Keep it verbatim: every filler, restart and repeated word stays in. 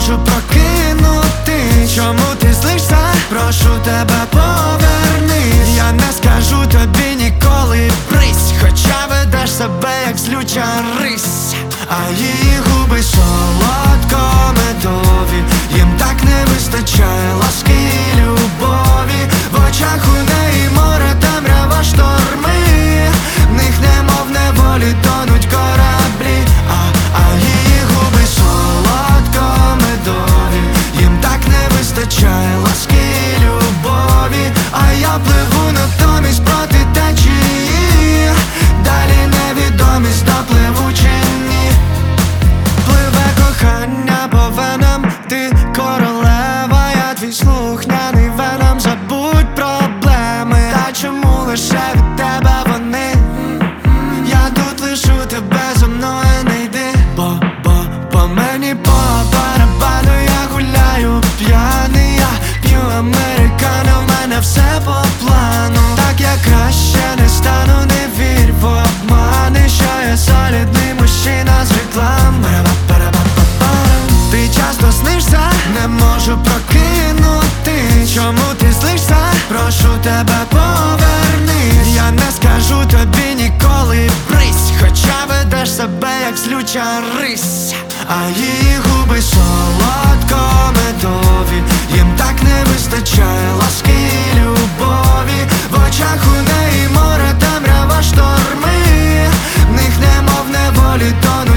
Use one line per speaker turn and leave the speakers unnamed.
можу прокинути. Чому ти злишся? Прошу тебе, повернись. Я не скажу тобі ніколи брись, хоча ведеш себе як злюча рись. А її губи солодко-медові, їм так не вистачає ласки і любові. В очах у неї море, темрява, шторми, в них немов неволі тонуть кораблі. А, а її губи солодко-медові, їм так не вистачає ласки і любові. А я пливу натомість проти течії, далі невідомість, допливу чи ні. Пливе кохання по венам, ти королева, я твій слухняний веном. Забудь проблеми, та чому лише від тебе вони? Я тут лишу тебе, зо мною не йди. Бо, бо, по мені по барабану, я гуляю п'яний, я п'ю американо, в мене все по плану. Так я краще не стану, не вірь в обмани, що я солідний мужчина з реклами. Ти часто снишся, не можу прокинути. Чому ти злишся? Прошу тебе, повернись. Я не скажу тобі ніколи брись, хоча ведеш себе як злюча рись. А її губи солодко-медові, їм так не вистачає ласки і любові. В очах у неї море, темрява, шторми, в них немов неволі тонуть